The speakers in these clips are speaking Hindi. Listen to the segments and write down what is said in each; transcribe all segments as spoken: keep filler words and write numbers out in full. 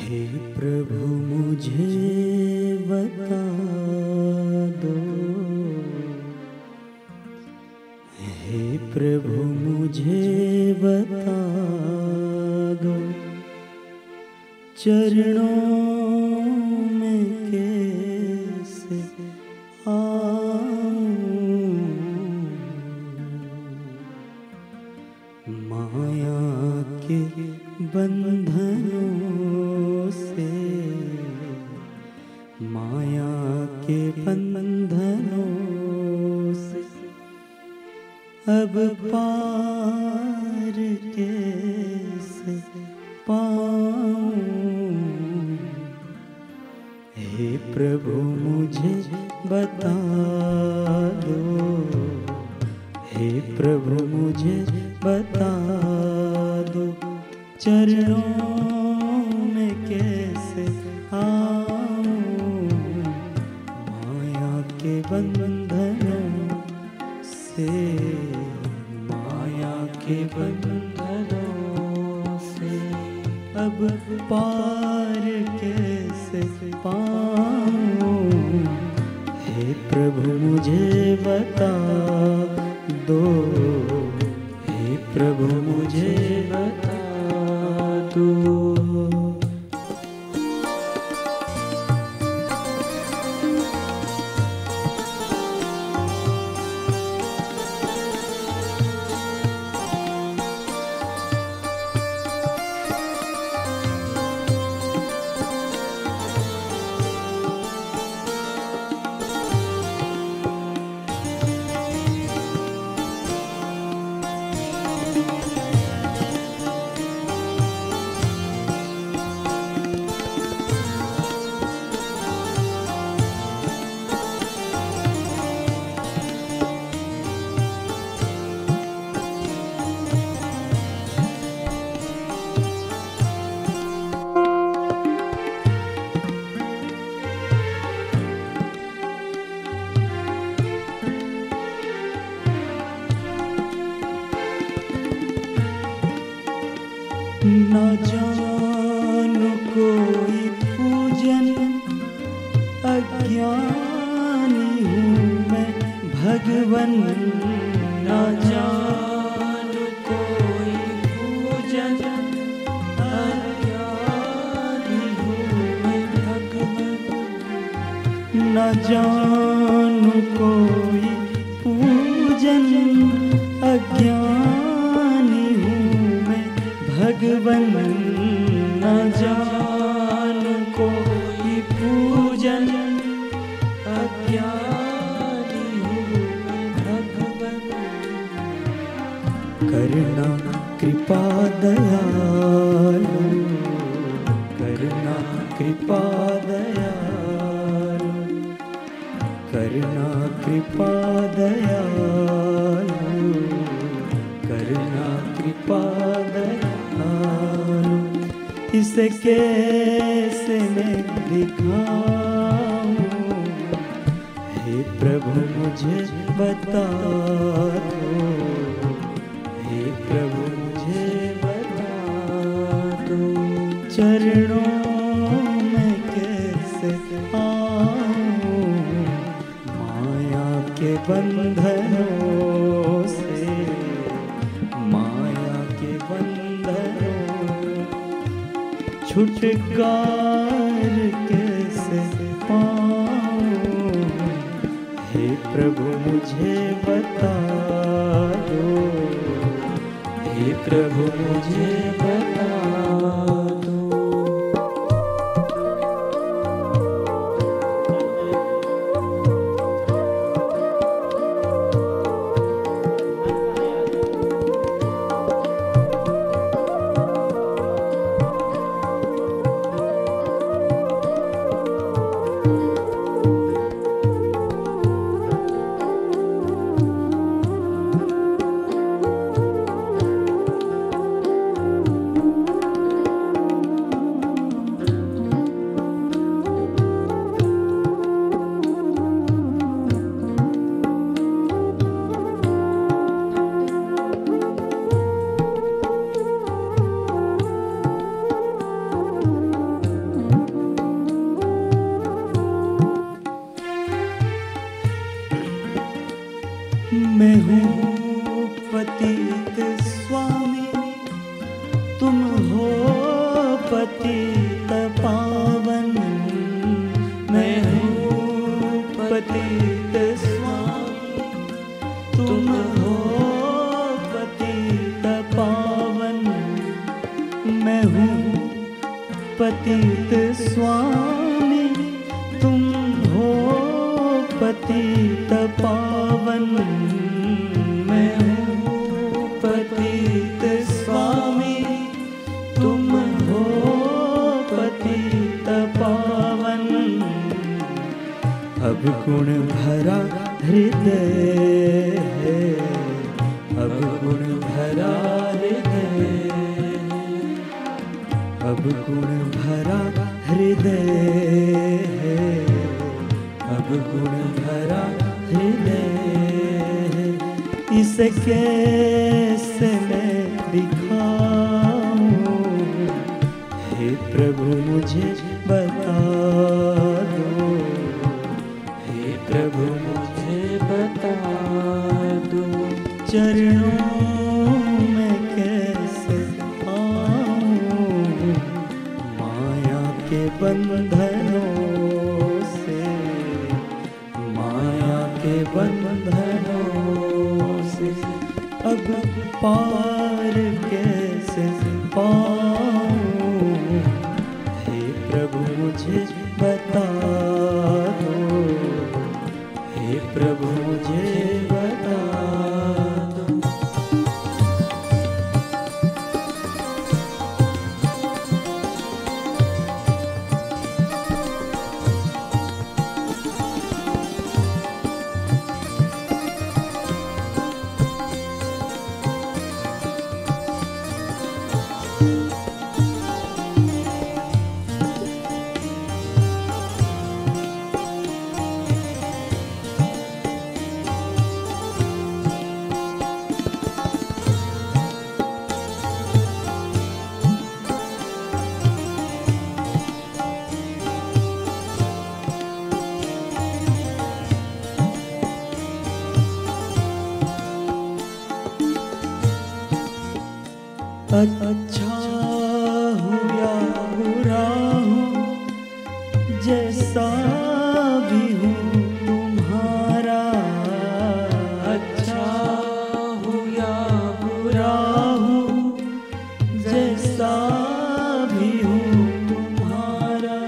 हे प्रभु मुझे बता दो, हे प्रभु मुझे बता दो, चरणों में कैसे आऊं, माया के बंधनों से, माया के बंधनों से अब पार कैसे पाऊं। हे प्रभु मुझे बता दो, हे प्रभु मुझे बता दो, चरणों में कैसे आऊं, माया के बंधनों से, माया के बंधनों से अब पार कैसे पाऊं। हे प्रभु मुझे बता दो, हे प्रभु मुझे बता दो। न जानु कोई पूजन, अज्ञानी हूँ मैं भगवन। न जानु कोई पूजन, अज्ञानी हूँ मैं भगवन। न जानु कोई पूजन, अज्ञानी भगवन। न जानु कोई पूजन, अज्ञानी हूँ मैं भगवन। करना कृपा दयालु, करना कृपा दयालु, करना कृपा दयालु, करना कृपा दयालु। इसे कैसे मैं दिखाऊं, हे प्रभु मुझे बता दो, हे प्रभु मुझे बता दो, चरणों में कैसे आऊं, माया के बंधनों से, माया के बंधनों छुटकार कैसे पाऊं। हे प्रभु मुझे बता दो, हे प्रभु मुझे बता दो। पतित स्वामी, तुम हो पतित पावन। मैं हूँ पतित स्वामी, तुम हो पतित पावन। मैं हूँ पतित स्वामी, तुम हो पतित पावन। अब गुण भरा हृदय है, अब गुण भरा हृदय, अब गुण भरा हृदय है, अब गुण भरा हृदय है। इसे कैसे मैं दिखाऊं, हे प्रभु मुझे बता दो, हे प्रभु मुझे बता दो। चरणों में कैसे आऊं, माया के बंधनों से, माया के बंधनों से। अब पार कैसे पाऊं, हे प्रभु मुझे बता दो, हे प्रभु मुझे बता दो। अच्छा हूँ या बुरा हूँ, जैसा भी हूँ तुम्हारा। अच्छा हूँ या बुरा हूँ, जैसा भी हूँ तुम्हारा।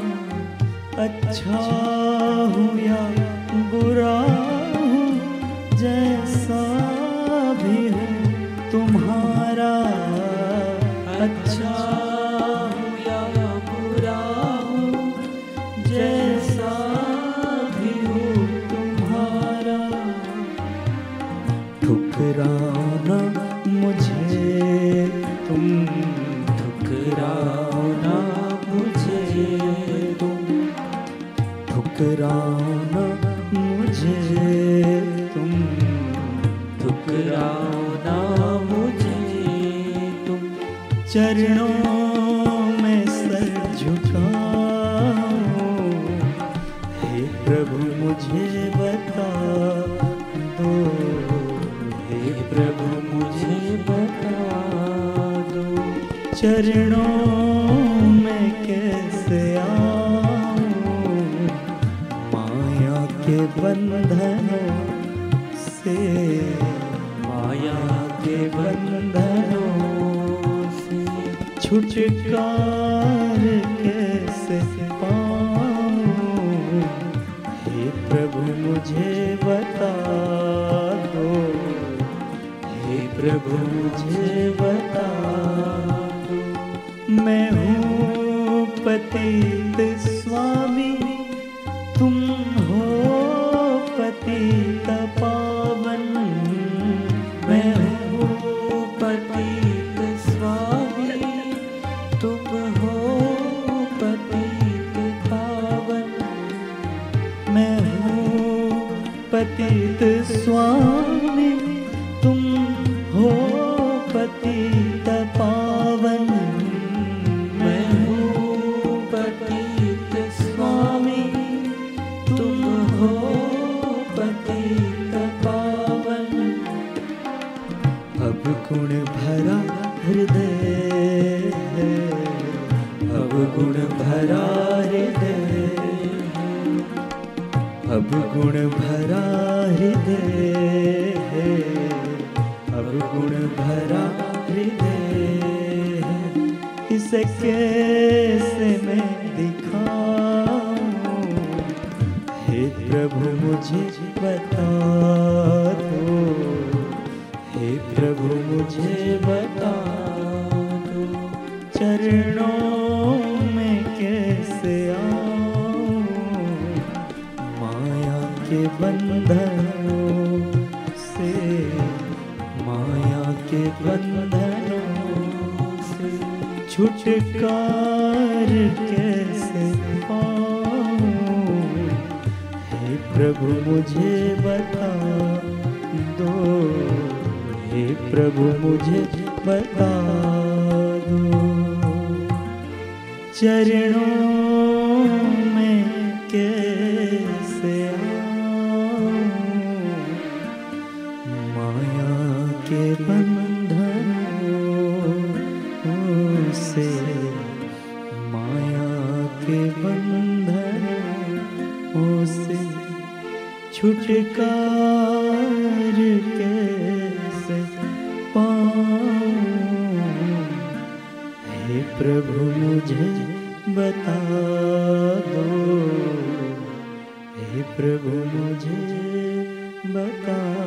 अच्छा हूँ या बुरा हूँ, जैसा भी हूँ तुम्हारा। अच्छा हूँ या बुरा हूँ, जैसा भी हूँ तुम्हारा। ठुकराओ ना मुझे तुम, ठुकराओ ना मुझे तुम, ठुकराओ ना मुझे तुम, ठुकराओ ना मुझे तुम। चरणों में सर झुकाऊं, हे प्रभु मुझे बता दो, हे प्रभु मुझे बता दो। चरणों में कैसे आऊं, माया के बंधनों से, माया के बंधनों से। छुटकार कैसे पाऊं, हे प्रभु मुझे बता दो, हे प्रभु मुझे बता दो। मैं हूँ पतित स्वामी, तुम हो पतित पावन। मैं हूँ पतित स्वामी, तुम हो पतित पावन। मैं हूँ पतित स्वामी, तुम हो पतित पावन। मैं हूँ पतित स्वामी, तुम हो पतित पावन। अब गुण भरा हृदय है, अब गुण भरा हृदय है, अब गुण भरा हृदय है, अब गुण भरा हृदय है, इसे कैसे मैं दिखाऊं? हे प्रभु मुझे बता दो, हे प्रभु मुझे बता दो, चरणों में कैसे आऊं? माया के बंधनों से, माया के बंधनों से छुटकार कैसे पाऊं? हे प्रभु मुझे बता दो, हे प्रभु मुझे बता दो, चरणों में कैसे आऊं? माया के बंधनों से, माया के बंधनों से छुटकार कैसे पाऊं? हे प्रभु मुझे बता दो, हे प्रभु मुझे बता